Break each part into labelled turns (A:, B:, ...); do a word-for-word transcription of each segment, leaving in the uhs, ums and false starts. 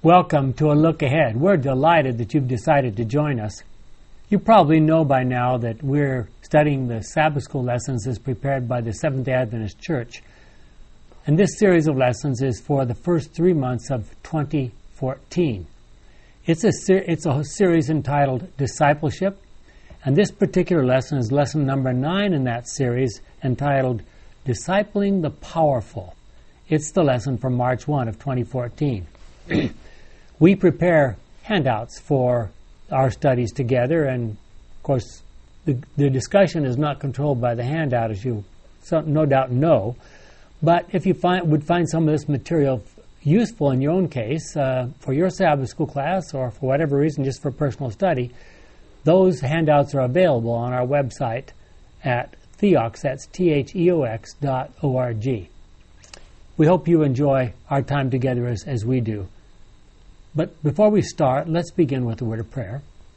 A: Welcome to A Look Ahead. We're delighted that you've decided to join us. You probably know by now that we're studying the Sabbath School lessons as prepared by the Seventh-day Adventist Church. And this series of lessons is for the first three months of twenty fourteen. It's a, ser- it's a series entitled Discipleship, and this particular lesson is lesson number nine in that series, entitled Discipling the Powerful. It's the lesson from March first of twenty fourteen. We prepare handouts for our studies together, and of course the, the discussion is not controlled by the handout, as you so, no doubt know. But if you find, would find some of this material useful in your own case, uh, for your Sabbath School class, or for whatever reason, just for personal study, those handouts are available on our website at theox, that's T H E O X dot O R G. We hope you enjoy our time together as, as we do. But before we start, let's begin with a word of prayer.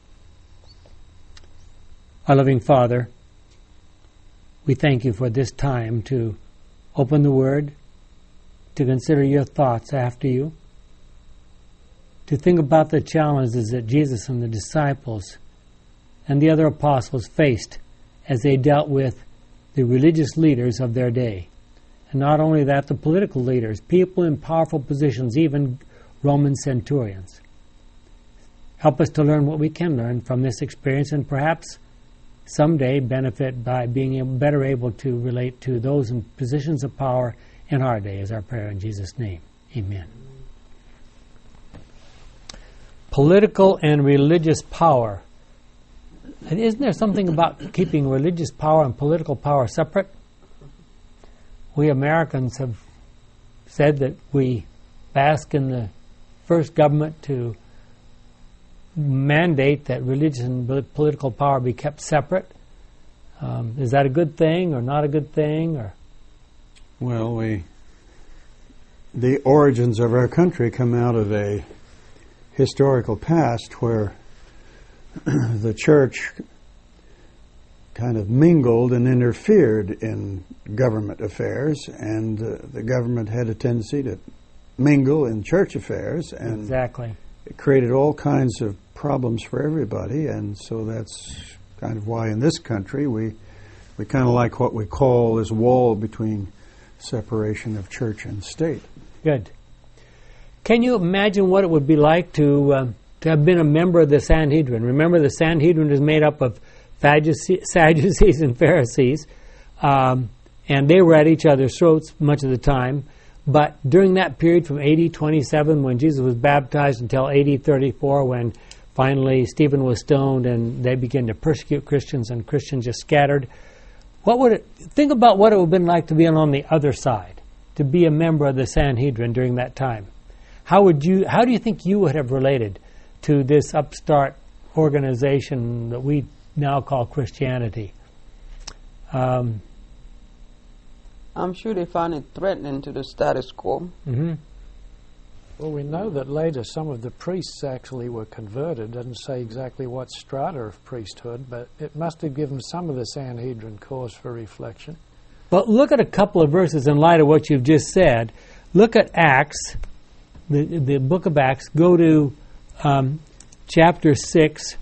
A: Our loving Father, we thank you for this time to open the Word, to consider your thoughts after you, to think about the challenges that Jesus and the disciples and the other apostles faced as they dealt with the religious leaders of their day. And not only that, the political leaders, people in powerful positions, even Roman centurions. Help us to learn what we can learn from this experience, and perhaps someday benefit by being able, better able to relate to those in positions of power in our day, is our prayer in Jesus' name. Amen. Political and religious power. And isn't there something about keeping religious power and political power separate? We Americans have said that we bask in the first government to mandate that religious and political power be kept separate. Um, is that a good thing or not a good thing? Or
B: well, we the origins of our country come out of a historical past where the church kind of mingled and interfered in government affairs, and uh, the government had a tendency to mingle in church affairs, and
A: exactly.
B: It created all kinds of problems for everybody, and so that's kind of why in this country we we kind of like what we call this wall between separation of church and state.
A: Good. Can you imagine what it would be like to um, to have been a member of the Sanhedrin? Remember, the Sanhedrin is made up of Sadducees and Pharisees, um, and they were at each other's throats much of the time. But during that period from A D twenty-seven, when Jesus was baptized, until A D thirty-four, when finally Stephen was stoned and they began to persecute Christians and Christians just scattered, what would it, think about what it would have been like to be on the other side, to be a member of the Sanhedrin during that time. How would you? How do you think you would have related to this upstart organization that we now call Christianity? Um,
C: I'm sure they found it threatening to the status quo.
A: Mm-hmm.
D: Well, we know that later some of the priests actually were converted. It doesn't say exactly what strata of priesthood, but it must have given some of the Sanhedrin cause for reflection.
A: But look at a couple of verses in light of what you've just said. Look at Acts, the, the book of Acts. Go to um, chapter six.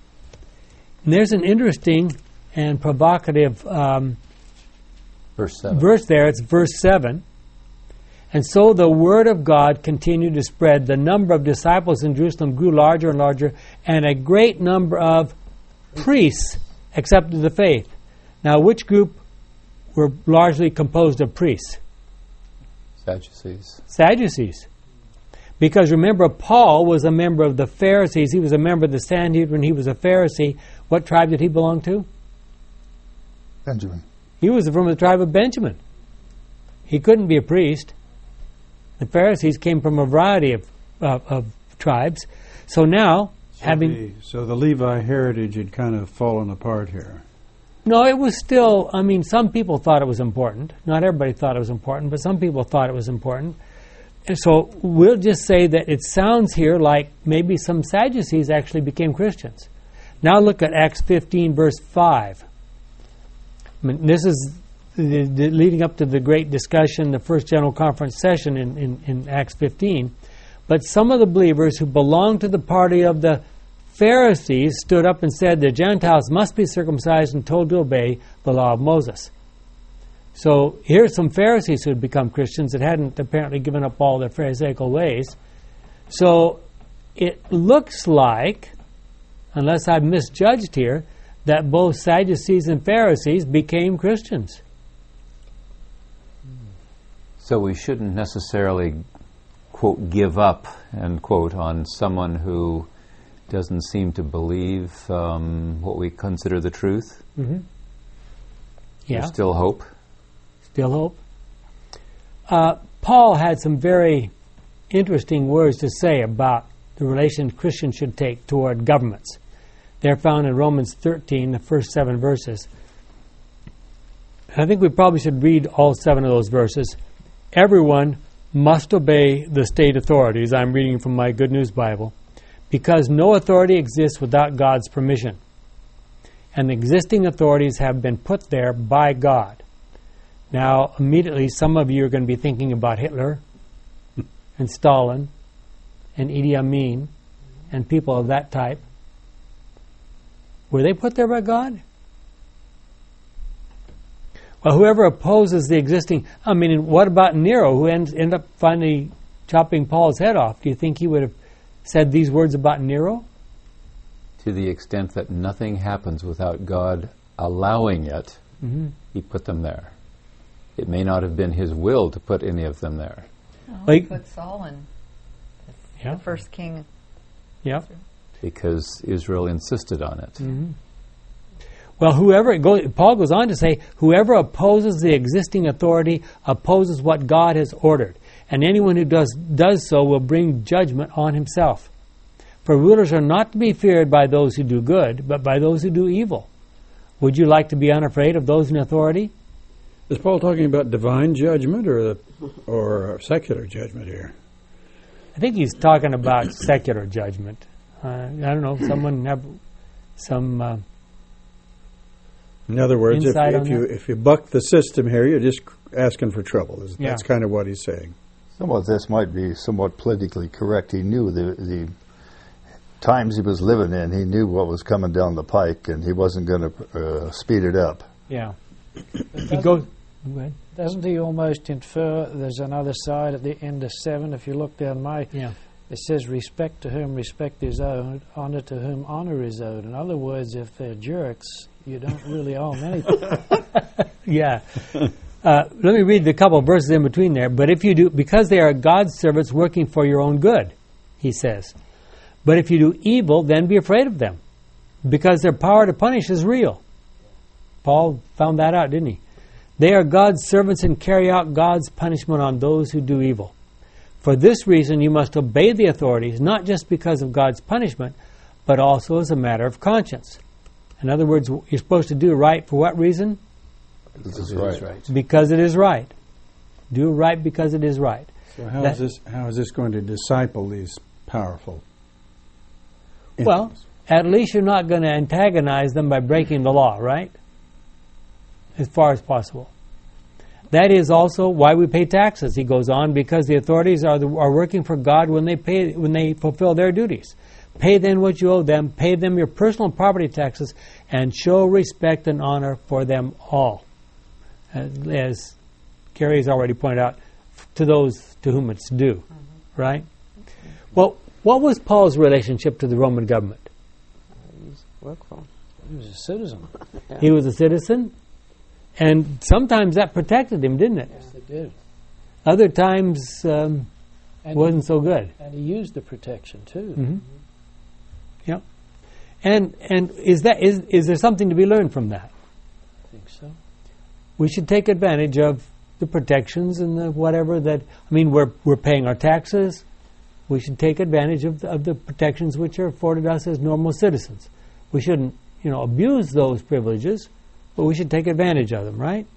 A: And there's an interesting and provocative um,
E: Verse seven.
A: Verse there, it's verse seven. And so the word of God continued to spread. The number of disciples in Jerusalem grew larger and larger, and a great number of priests accepted the faith. Now, which group were largely composed of priests?
E: Sadducees.
A: Sadducees. Because remember, Paul was a member of the Pharisees. He was a member of the Sanhedrin. He was a Pharisee. What tribe did he belong to?
E: Benjamin.
A: He was from the tribe of Benjamin. He couldn't be a priest. The Pharisees came from a variety of, uh, of tribes. So now,
B: so
A: having...
B: The, so the Levi heritage had kind of fallen apart here.
A: No, it was still, I mean, some people thought it was important. Not everybody thought it was important, but some people thought it was important. And so we'll just say that it sounds here like maybe some Sadducees actually became Christians. Now look at Acts fifteen, verse five. I mean, this is the, the leading up to the great discussion, the first general conference session in, in, in Acts fifteen. But some of the believers who belonged to the party of the Pharisees stood up and said the Gentiles must be circumcised and told to obey the law of Moses. So here's some Pharisees who had become Christians that hadn't apparently given up all their Pharisaical ways. So it looks like, unless I've misjudged here, that both Sadducees and Pharisees became Christians.
E: So we shouldn't necessarily, quote, give up, end quote, on someone who doesn't seem to believe um, what we consider the truth.
A: Mm-hmm. Yeah.
E: There's still hope.
A: Still hope. Uh, Paul had some very interesting words to say about the relation Christians should take toward governments. They're found in Romans thirteen, the first seven verses. I think we probably should read all seven of those verses. Everyone must obey the state authorities. I'm reading from my Good News Bible. Because no authority exists without God's permission. And the existing authorities have been put there by God. Now, immediately, some of you are going to be thinking about Hitler and Stalin and Idi Amin and people of that type. Were they put there by God? Well, whoever opposes the existing... I mean, what about Nero, who ends, ended up finally chopping Paul's head off? Do you think he would have said these words about Nero?
E: To the extent that nothing happens without God allowing it,
A: Mm-hmm.
E: he put them there. It may not have been his will to put any of them there.
F: Well,
A: Like-
F: he put Saul in,
A: Yeah.
F: the first king.
A: Yeah.
E: Because Israel insisted on it.
A: Mm-hmm. Well, whoever it goes, Paul goes on to say, whoever opposes the existing authority opposes what God has ordered, and anyone who does does so will bring judgment on himself. For rulers are not to be feared by those who do good, but by those who do evil. Would you like to be unafraid of those in authority?
B: Is Paul talking about divine judgment or the, or secular judgment here?
A: I think he's talking about secular judgment. Uh, I don't know. Someone have some. Uh,
B: In other words, if,
A: Insight on
B: if you
A: that?
B: if you buck the system here, you're just asking for trouble. Is-
A: Yeah.
B: That's kind of what he's saying.
G: Some of this might be somewhat politically correct. He knew the the times he was living in. He knew what was coming down the pike, and he wasn't going to uh, speed it up.
A: yeah. He goes. Go ahead.
D: Doesn't he almost infer there's another side at the end of seven? If you look down my,
A: Yeah.
D: it says, respect to whom respect is owed, honor to whom honor is owed. In other words, if they're jerks, you don't really owe them anything.
A: Yeah. Uh, let me read the couple of verses in between there. But if you do, because they are God's servants working for your own good, he says. But if you do evil, then be afraid of them, because their power to punish is real. Paul found that out, didn't he? They are God's servants and carry out God's punishment on those who do evil. For this reason, you must obey the authorities, not just because of God's punishment, but also as a matter of conscience. In other words, you're supposed to do right for what reason?
G: This is right.
A: Because it is right. Do right because it is right.
B: So how
A: That-
B: is this how is this going to disciple these powerful?
A: Well,
B: entities?
A: at least you're not going to antagonize them by breaking the law, right? As far as possible. That is also why we pay taxes, he goes on, because the authorities are the, are working for God when they pay when they fulfill their duties. Pay them what you owe them, pay them your personal property taxes, and show respect and honor for them all. As, as Carrie has already pointed out, to those to whom it's due, mm-hmm. right? Well, what was Paul's relationship to the Roman government?
C: Work for 'em.
D: He was a citizen.
C: Yeah.
A: He was a citizen, and sometimes that protected him, didn't it?
D: Yes, they did.
A: Other times um,
D: And
A: wasn't so good.
D: He, and he used the protection, too.
A: Mm-hmm. Yep. And and is that is is there something to be learned from that?
D: I think so.
A: We should take advantage of the protections and the whatever that. I mean, we're we're paying our taxes. We should take advantage of the, of the protections which are afforded us as normal citizens. We shouldn't, you know, abuse those privileges, but we should take advantage of them, right?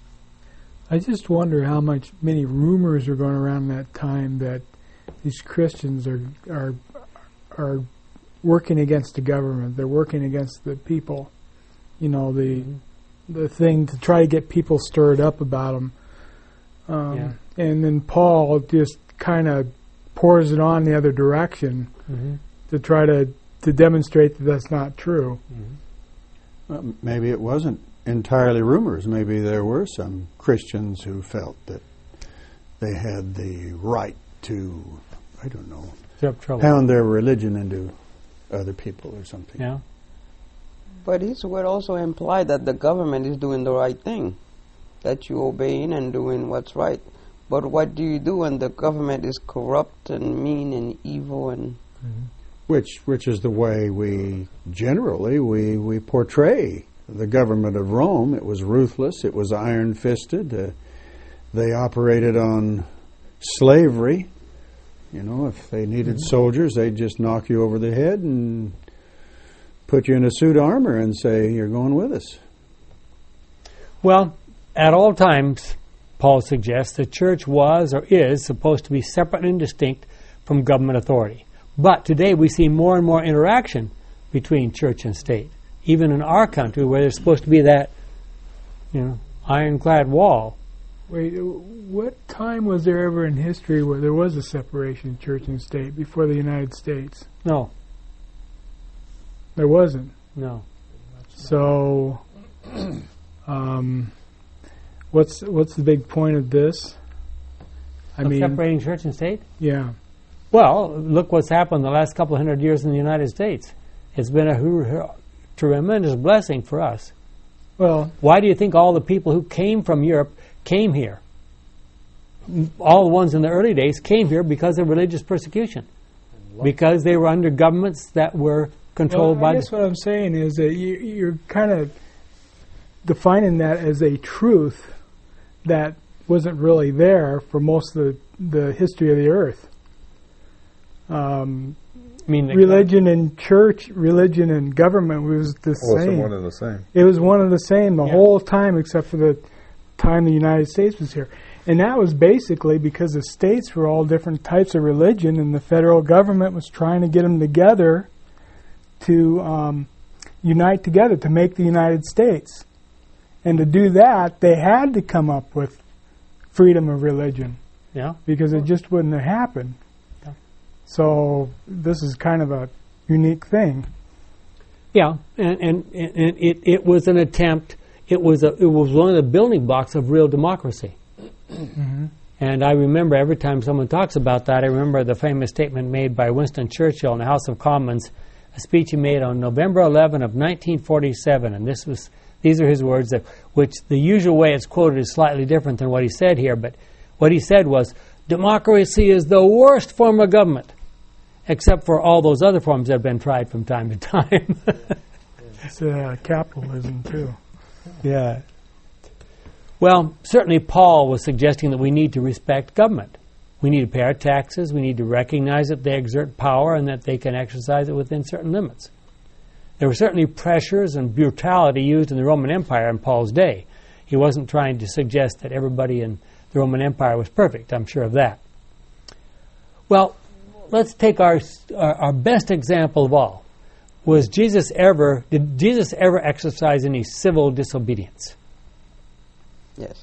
H: I just wonder how much many rumors are going around that time that these Christians are are are working against the government. They're working against the people. You know, the the thing to try to get people stirred up about them. Um,
A: Yeah.
H: And then Paul just kind of pours it on the other direction
A: Mm-hmm.
H: to try to, to demonstrate that that's not true.
B: Well, maybe it wasn't entirely rumors. Maybe there were some Christians who felt that they had the right to, I don't know,
A: Stir up trouble.
B: pound their religion into other people or something.
A: Yeah.
C: But his word also implied that the government is doing the right thing, that you're obeying and doing what's right. But what do you do when the government is corrupt and mean and evil and...
A: Mm-hmm.
B: Which, which is the way we generally we, we portray the government of Rome. It was ruthless. It was iron-fisted. Uh, they operated on slavery. You know, if they needed mm-hmm. soldiers, they'd just knock you over the head and put you in a suit of armor and say, you're going with us.
A: Well, at all times, Paul suggests, the church was or is supposed to be separate and distinct from government authority. But today we see more and more interaction between church and state, even in our country where there's supposed to be that, you know, ironclad wall.
H: Wait, what time was there ever in history where there was a separation of church and state before the United States?
A: No,
H: There wasn't.
A: no.
H: So, um, what's what's the big point of this? I
A: Of
H: mean,
A: separating church and state?
H: yeah.
A: Well, look what's happened the last couple of hundred years in the United States. It's been a hu- hu- tremendous blessing for us.
H: Well,
A: Why do you think all the people who came from Europe came here? M- All the ones in the early days came here because of religious persecution. Because they were under governments that were controlled
H: well, I
A: by
H: guess
A: the...
H: what I'm saying is that you, you're kind of defining that as a truth that wasn't really there for most of the, the history of the earth. Um,
A: I mean, the-
H: religion and church, religion and government was the
G: Also
H: same.
G: one and the same.
H: It was one and the same the
A: Yeah.
H: whole time except for the time the United States was here. And that was basically because the states were all different types of religion and the federal government was trying to get them together to um, unite together to make the United States. And to do that, they had to come up with freedom of religion
A: Yeah.
H: because it just wouldn't have happened.
A: Yeah.
H: So this is kind of a unique thing.
A: Yeah, and, and, and it, it was an attempt, it was, a, it was one of the building blocks of real democracy.
H: Mm-hmm.
A: And I remember every time someone talks about that, I remember the famous statement made by Winston Churchill in the House of Commons, a speech he made on November eleventh of nineteen forty-seven, and this was these are his words, that, which the usual way it's quoted is slightly different than what he said here, but what he said was, democracy is the worst form of government, except for all those other forms that have been tried from time to time.
H: It's uh, capitalism, too.
A: Yeah. Well, certainly Paul was suggesting that we need to respect government. We need to pay our taxes. We need to recognize that they exert power and that they can exercise it within certain limits. There were certainly pressures and brutality used in the Roman Empire in Paul's day. He wasn't trying to suggest that everybody in the Roman Empire was perfect. I'm sure of that. Well, let's take our our, our best example of all. Was Jesus ever, did Jesus ever exercise any civil disobedience?
C: Yes.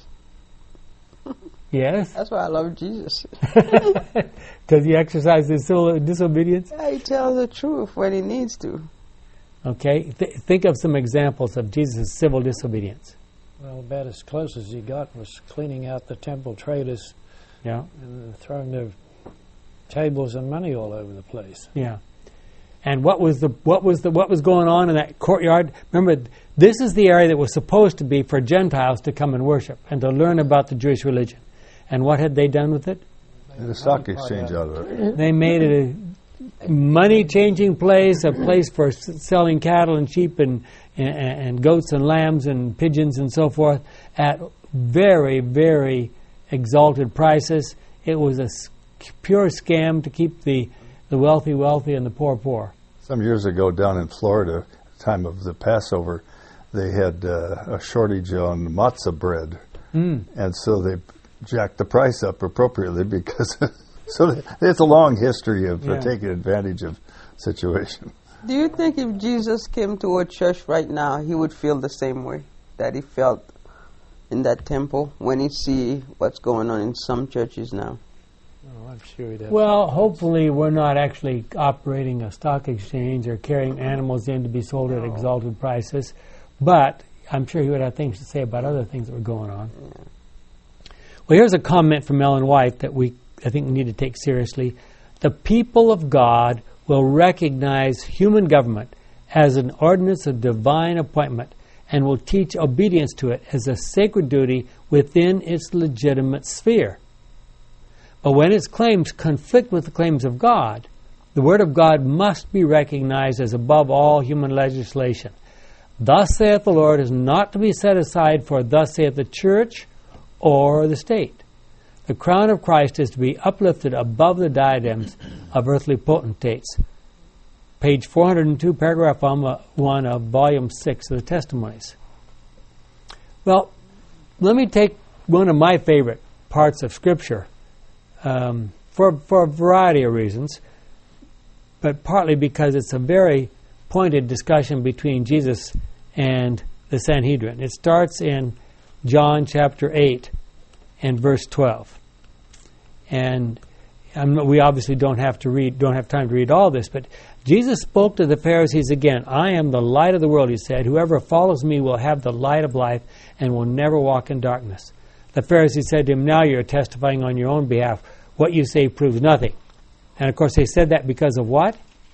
A: Yes?
C: That's why I love Jesus.
A: Does he exercise his civil disobedience?
C: Yeah, he tells the truth when he needs to.
A: Okay. Th- think of some examples of Jesus' civil disobedience.
D: Well, about as close as he got was cleaning out the temple traders
A: Yeah.
D: and throwing their tables and money all over the place.
A: Yeah. And what was the what was the what was going on in that courtyard? Remember, this is the area that was supposed to be for Gentiles to come and worship and to learn about the Jewish religion. And what had they done with it?
G: And a stock exchange out of it.
A: They made it a money-changing place, a place for s- selling cattle and sheep and, and and goats and lambs and pigeons and so forth at very, very exalted prices. It was a s- pure scam to keep the, the wealthy wealthy and the poor poor.
G: Some years ago down in Florida, time of the Passover, they had uh, a shortage on matzah bread.
A: Mm.
G: And so they jacked the price up appropriately because so it's a long history of uh,
A: Yeah.
G: taking advantage of situation.
C: Do you think if Jesus came to a church right now, he would feel the same way that he felt in that temple when he see what's going on in some churches now?
D: Oh, I'm sure he'd have.
A: Well, hopefully we're not actually operating a stock exchange or carrying animals in to be sold at exalted prices, but I'm sure he would have things to say about other things that were going on. Well, here's a comment from Ellen White that we, I think, we need to take seriously. The people of God will recognize human government as an ordinance of divine appointment and will teach obedience to it as a sacred duty within its legitimate sphere. But when its claims conflict with the claims of God, the Word of God must be recognized as above all human legislation. Thus saith the Lord is not to be set aside for thus saith the church or the state. The crown of Christ is to be uplifted above the diadems of earthly potentates. Page four hundred two, paragraph one of volume six of the Testimonies. Well, let me take one of my favorite parts of Scripture um, for, for a variety of reasons, but partly because it's a very pointed discussion between Jesus and the Sanhedrin. It starts in John chapter eight and verse twelve. And I'm, we obviously don't have to read, don't have time to read all this, but Jesus spoke to the Pharisees again. I am the light of the world, he said. Whoever follows me will have the light of life and will never walk in darkness. The Pharisees said to him, now you're testifying on your own behalf. What you say proves nothing. And of course they said that because of what?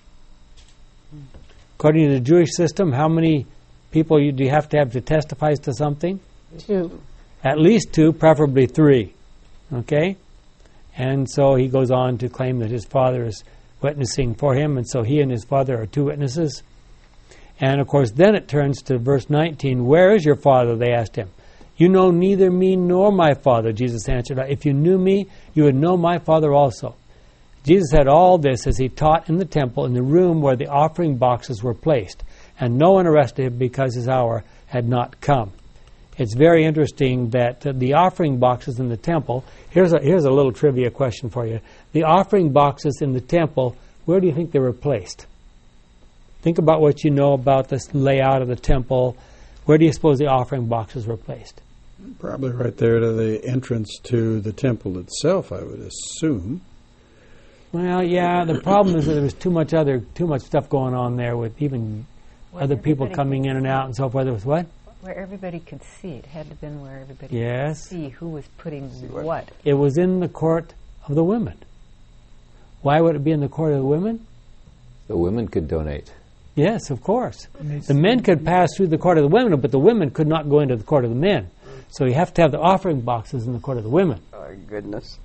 A: According to the Jewish system, how many people you, do you have to have to testify to something?
F: Two.
A: At least two, preferably three. Okay? And so he goes on to claim that his father is witnessing for him, and so he and his father are two witnesses. And of course, then it turns to verse nineteen. Where is your father? They asked him. You know neither me nor my Father, Jesus answered. If you knew me, you would know my Father also. Jesus had all this as he taught in the temple in the room where the offering boxes were placed, and no one arrested him because his hour had not come. It's very interesting that uh, the offering boxes in the temple, here's a, here's a little trivia question for you. The offering boxes in the temple, where do you think they were placed? Think about what you know about this layout of the temple. Where do you suppose the offering boxes were placed?
B: Probably right there to the entrance to the temple itself, I would assume.
A: Well, yeah, the problem is that there was too much other, too much stuff going on there with even
F: Well,
A: other people
F: everybody
A: coming
F: could
A: in and out and so forth. It was what?
F: Where everybody could see. It had to have been where everybody
A: Yes.
F: could see who was putting
C: what-
F: what.
A: It was in the court of the women. Why would it be in the court of the women?
E: The women could donate.
A: Yes, of course.
H: And
A: The men could pass through the court of the women, but the women could not go into the court of the men. So you have to have the offering boxes in the court of the women.
C: Oh, goodness.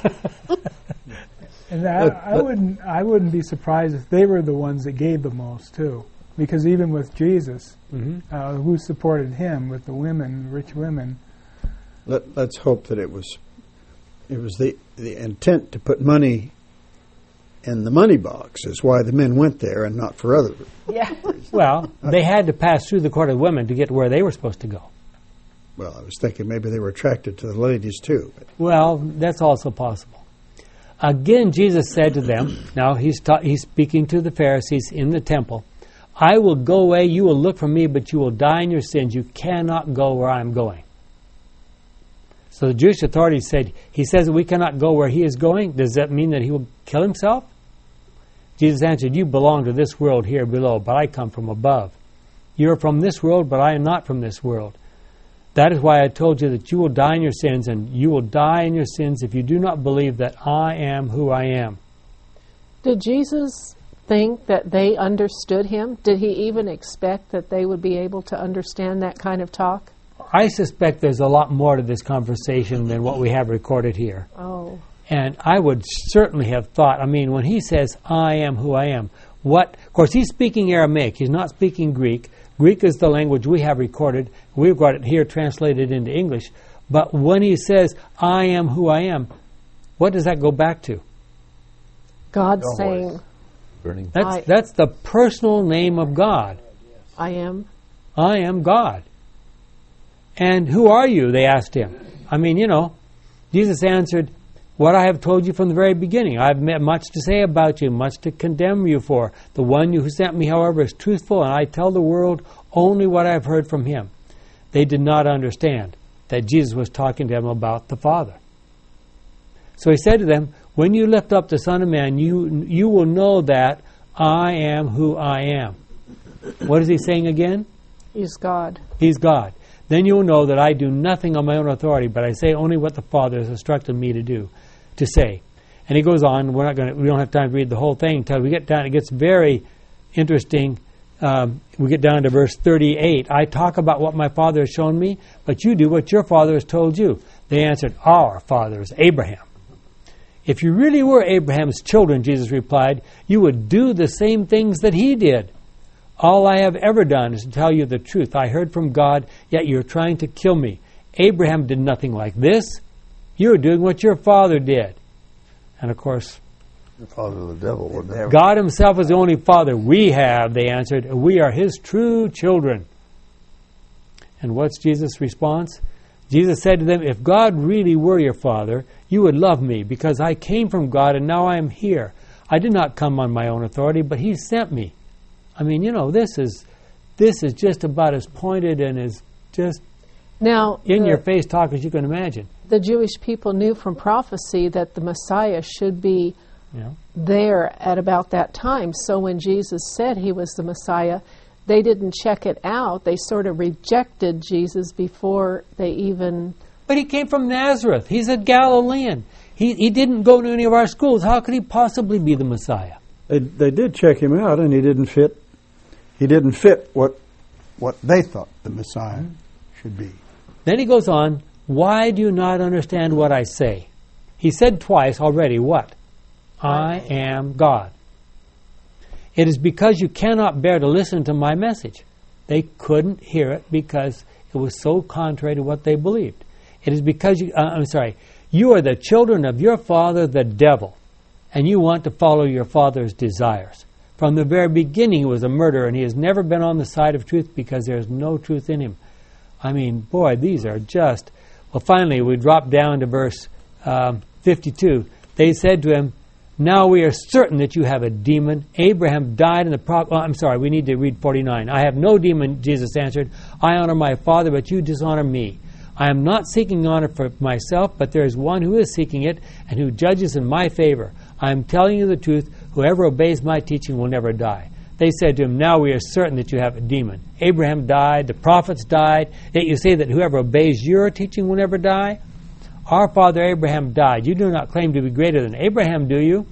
H: And I, I wouldn't I wouldn't be surprised if they were the ones that gave the most too, because even with Jesus,
A: Mm-hmm.
H: uh, who supported him with the women, rich women.
B: Let, let's hope that it was it was the, the intent to put money in the money box is why the men went there and not for other.
F: Yeah.
A: Well, they had to pass through the court of the women to get where they were supposed to go.
B: Well, I was thinking maybe they were attracted to the ladies too. But
A: Well, that's also possible. Again, Jesus said to them, now he's, ta- he's speaking to the Pharisees in the temple, I will go away, you will look for me, but you will die in your sins. You cannot go where I am going. So the Jewish authorities said, he says that we cannot go where he is going. Does that mean that he will kill himself? Jesus answered, you belong to this world here below, but I come from above. You are from this world, but I am not from this world. That is why I told you that you will die in your sins, and you will die in your sins if you do not believe that I am who I am.
I: Did Jesus think that they understood him? Did he even expect that they would be able to understand that kind of talk?
A: I suspect there's a lot more to this conversation than what we have recorded here.
I: Oh.
A: And I would certainly have thought, I mean, when he says, I am who I am, what, of course, he's speaking Aramaic. He's not speaking Greek. Greek is the language we have recorded. We've got it here translated into English. But when he says, I am who I am, what does that go back to?
I: God
E: Always.
I: saying,
E: Burning.
A: That's,
I: I-
A: that's the personal name of God.
I: I am.
A: I am God. And who are you? They asked him. I mean, you know, Jesus answered, what I have told you from the very beginning. I have much to say about you, much to condemn you for. The one who sent me, however, is truthful, and I tell the world only what I have heard from him. They did not understand that Jesus was talking to them about the Father. So he said to them, when you lift up the Son of Man, you you will know that I am who I am. What is he saying again?
I: He's God.
A: He's God. Then you will know that I do nothing on my own authority, but I say only what the Father has instructed me to do, to say. And he goes on. We're not going to. We don't have time to read the whole thing until we get down. It gets very interesting. Um, we get down to verse thirty-eight. I talk about what my Father has shown me, but you do what your Father has told you. They answered, our father is Abraham. If you really were Abraham's children, Jesus replied, you would do the same things that he did. All I have ever done is to tell you the truth. I heard from God, yet you're trying to kill me. Abraham did nothing like this. You're doing what your father did. And of course,
G: the father of the devil, wasn't it?
A: God himself is the only father we have, they answered, and we are his true children. And what's Jesus' response? Jesus said to them, if God really were your father, you would love me, because I came from God and now I am here. I did not come on my own authority, but he sent me. I mean, you know, this is this is just about as pointed and as just
I: now
A: in
I: the,
A: your face talk as you can imagine.
I: The Jewish people knew from prophecy that the Messiah should be
A: yeah.
I: there at about that time. So when Jesus said he was the Messiah, they didn't check it out. They sort of rejected Jesus before they even...
A: But he came from Nazareth. He's a Galilean. He he didn't go to any of our schools. How could he possibly be the Messiah?
B: They, they did check him out, and he didn't fit. He didn't fit what what they thought the Messiah mm-hmm. should be.
A: Then he goes on, why do you not understand what I say? He said twice already, what? I am God. It is because you cannot bear to listen to my message. They couldn't hear it because it was so contrary to what they believed. It is because you, uh, I'm sorry, you are the children of your father, the devil, and you want to follow your father's desires. From the very beginning, he was a murderer, and he has never been on the side of truth because there is no truth in him. I mean, boy, these are just... Well, finally, we drop down to verse um, fifty-two. They said to him, now we are certain that you have a demon. Abraham died in the prop... Oh, I'm sorry, we need to read forty-nine. I have no demon, Jesus answered. I honor my Father, but you dishonor me. I am not seeking honor for myself, but there is one who is seeking it and who judges in my favor. I am telling you the truth. Whoever obeys my teaching will never die. They said to him, now we are certain that you have a demon. Abraham died, the prophets died, yet you say that whoever obeys your teaching will never die? Our father Abraham died. You do not claim to be greater than Abraham, do you?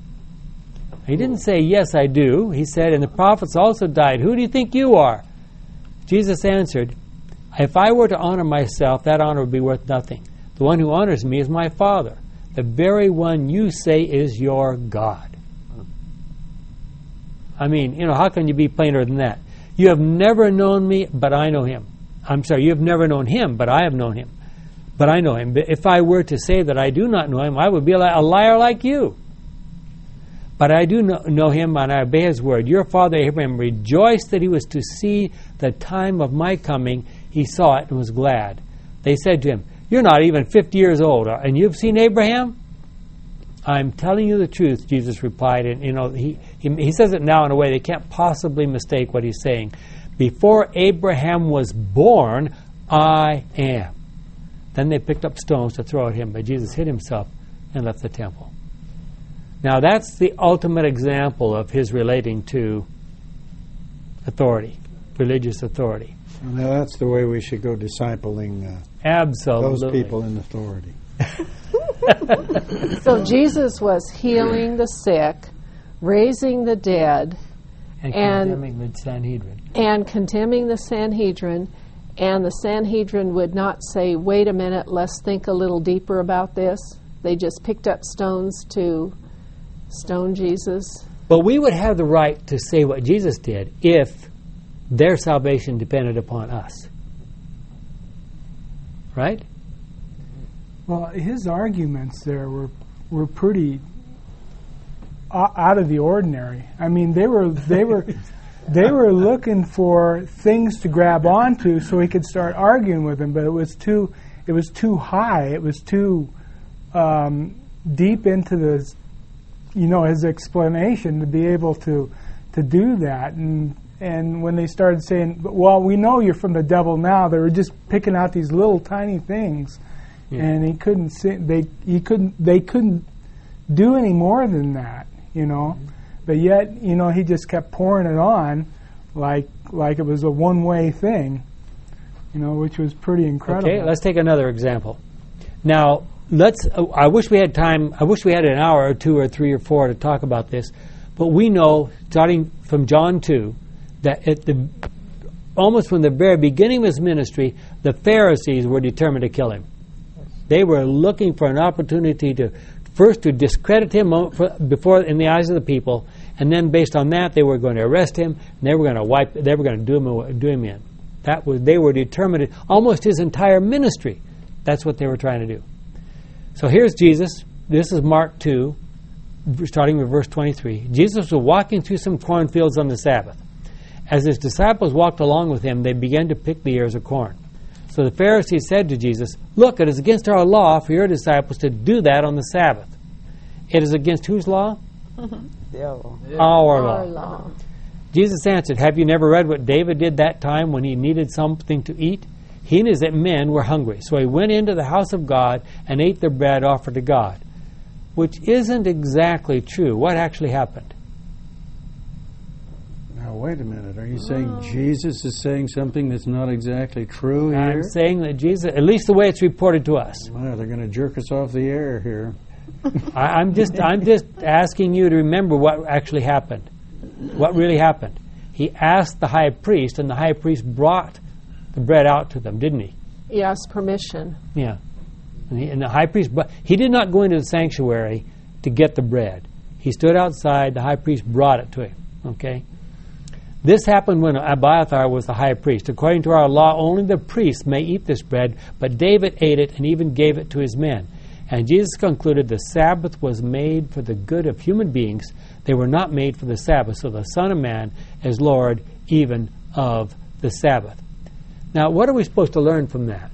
A: He didn't say, yes, I do. He said, and the prophets also died. Who do you think you are? Jesus answered, if I were to honor myself, that honor would be worth nothing. The one who honors me is my Father, the very one you say is your God. I mean, you know, how can you be plainer than that? You have never known me, but I know him. I'm sorry, you have never known him, but I have known him. But I know him. But if I were to say that I do not know him, I would be a liar like you. But I do know, know him, and I obey his word. Your father Abraham rejoiced that he was to see the time of my coming. He saw it and was glad. They said to him, you're not even fifty years old, and you've seen Abraham? I'm telling you the truth, Jesus replied. And you know, he, he he says it now in a way they can't possibly mistake what he's saying. Before Abraham was born, I am. Then they picked up stones to throw at him, but Jesus hid himself and left the temple. Now that's the ultimate example of his relating to authority, religious authority.
B: Now that's the way we should go discipling uh,
A: Absolutely.
B: those people in authority.
I: So Jesus was healing the sick, raising the dead,
A: and,
I: and
A: condemning the Sanhedrin.
I: And condemning the Sanhedrin, and the Sanhedrin would not say, wait a minute, let's think a little deeper about this. They just picked up stones to stone Jesus.
A: But we would have the right to say what Jesus did if their salvation depended upon us. Right?
H: Well, his arguments there were were pretty o- out of the ordinary. I mean, they were they were they were looking for things to grab onto so he could start arguing with them, but it was too it was too high. It was too um, deep into the you know his explanation to be able to to do that. And and when they started saying, "Well, we know you're from the devil now," they were just picking out these little tiny things. Yeah. And he couldn't see, they he couldn't they couldn't do any more than that, you know. But yet, you know, he just kept pouring it on like like it was a one-way thing, you know, which was pretty incredible.
A: Okay, let's take another example. Now, let's. Uh, I wish we had time. I wish we had an hour or two or three or four to talk about this. But we know, starting from John two, that at the almost from the very beginning of his ministry, the Pharisees were determined to kill him. They were looking for an opportunity to first to discredit him before in the eyes of the people, and then based on that, they were going to arrest him, and they were going to wipe. They were going to do him do him in. That was they were determined. Almost his entire ministry. That's what they were trying to do. So here's Jesus. This is Mark two, starting with verse twenty-three. Jesus was walking through some cornfields on the Sabbath. As his disciples walked along with him, they began to pick the ears of corn. So the Pharisees said to Jesus, "Look, it is against our law for your disciples to do that on the Sabbath." It is against whose law?
C: Yeah.
A: Our,
I: Our
A: law.
I: law.
A: Jesus answered, "Have you never read what David did that time when he needed something to eat? He and his men were hungry, so he went into the house of God and ate the bread offered to God." Which isn't exactly true. What actually happened?
B: Now, wait a minute. Are you saying Jesus is saying something that's not exactly true here?
A: I'm saying that Jesus, at least the way it's reported to us.
B: Well, they're going to jerk us off the air here.
A: I, I'm just, I'm just asking you to remember what actually happened. What really happened? He asked the high priest, and the high priest brought the bread out to them, didn't he?
I: He asked permission.
A: Yeah. And, he, and the high priest, brought, he did not go into the sanctuary to get the bread. He stood outside. The high priest brought it to him. Okay. This happened when Abiathar was the high priest. According to our law, only the priest may eat this bread, but David ate it and even gave it to his men. And Jesus concluded the Sabbath was made for the good of human beings. They were not made for the Sabbath. So the Son of Man is Lord even of the Sabbath. Now, what are we supposed to learn from that?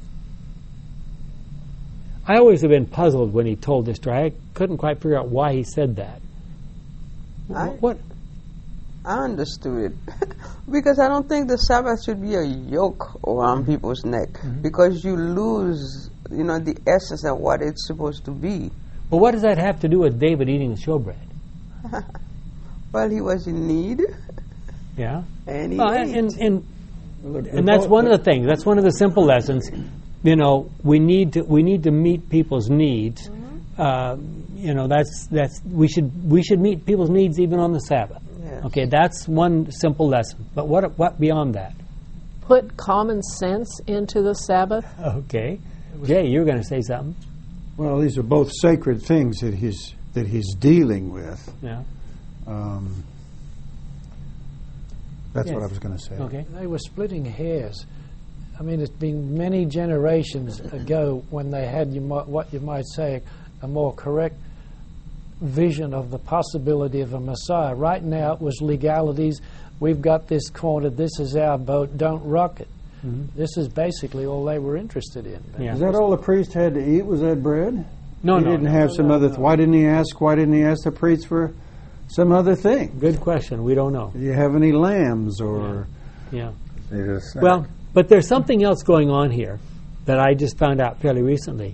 A: I always have been puzzled when he told this story. I couldn't quite figure out why he said that.
C: I,
A: What?
C: I understood it. Because I don't think the Sabbath should be a yoke around people's neck.
A: Mm-hmm.
C: Because you lose, you know, the essence of what it's supposed to be.
A: Well, what does that have to do with David eating the showbread?
C: Well, he was in need.
A: Yeah.
C: And he
A: Well,
C: ate.
A: and, and, and that's one of the things. That's one of the simple lessons. You know, we need to we need to meet people's needs.
C: Mm-hmm.
A: Uh, you know, that's that's we should we should meet people's needs even on the Sabbath.
C: Yes.
A: Okay, that's one simple lesson. But what what beyond that?
I: Put common sense into the Sabbath.
A: Okay, Jay, you were going to say something.
B: Well, these are both sacred things that he's that he's dealing with.
A: Yeah.
B: Um, that's
A: Yes.
B: what I was going to say.
A: Okay.
D: They were splitting hairs. I mean, it's been many generations ago when they had you might, what you might say a more correct vision of the possibility of a Messiah. Right now it was legalities. We've got this cornered. This is our boat. Don't rock it. Mm-hmm. This is basically all they were interested in.
A: Yeah.
B: Is that all the priest had to eat? Was that bread?
A: No,
B: he
A: no.
B: didn't
A: no,
B: have
A: no,
B: some
A: no,
B: other.
A: no.
B: Th- why didn't he ask? Why didn't he ask the priest for some other thing?
A: Good question. We don't know.
B: Do you have any lambs or?
A: Yeah.
G: Yes.
A: Well, but there's something else going on here that I just found out fairly recently.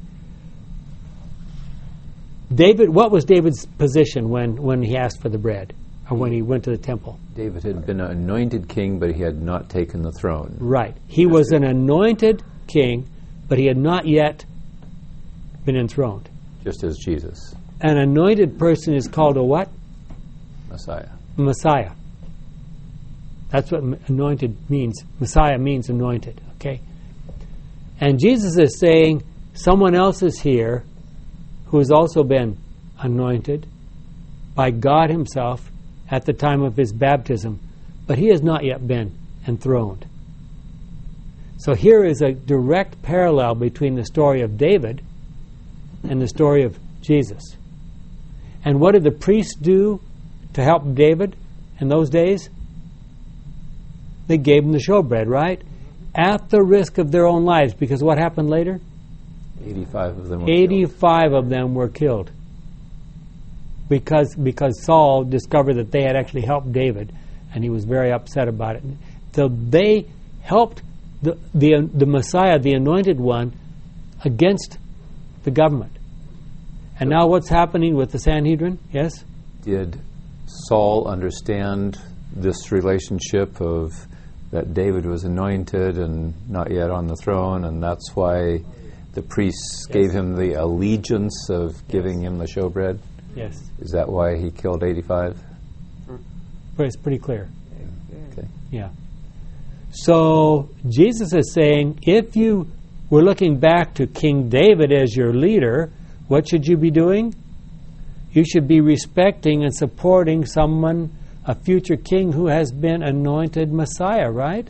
A: David, what was David's position when, when he asked for the bread, or when he went to the temple?
E: David had been anointed king, but he had not taken the throne.
A: Right. He was an anointed king, but he had not yet been enthroned.
E: Just as Jesus,
A: An anointed person is called a what?
E: Messiah.
A: Messiah. That's what m- anointed means. Messiah means anointed, okay? And Jesus is saying someone else is here who has also been anointed by God himself at the time of his baptism, but he has not yet been enthroned. So here is a direct parallel between the story of David and the story of Jesus. And what did the priests do to help David in those days? They gave him the showbread, right? At the risk of their own lives, because what happened later?
E: Eighty-five of them were
A: Eighty-five of them were killed because because Saul discovered that they had actually helped David, and he was very upset about it. So they helped the the the Messiah, the anointed one, against the government. And now what's happening with the Sanhedrin? Yes?
E: Did Saul understand this relationship of that David was anointed and not yet on the throne, and that's why the priests gave him the allegiance of giving him the showbread?
A: Yes.
E: Is that why he killed eighty-five?
A: But it's pretty clear.
E: Okay.
A: Yeah. So Jesus is saying, if you were looking back to King David as your leader, what should you be doing? You should be respecting and supporting someone, a future king who has been anointed Messiah, right?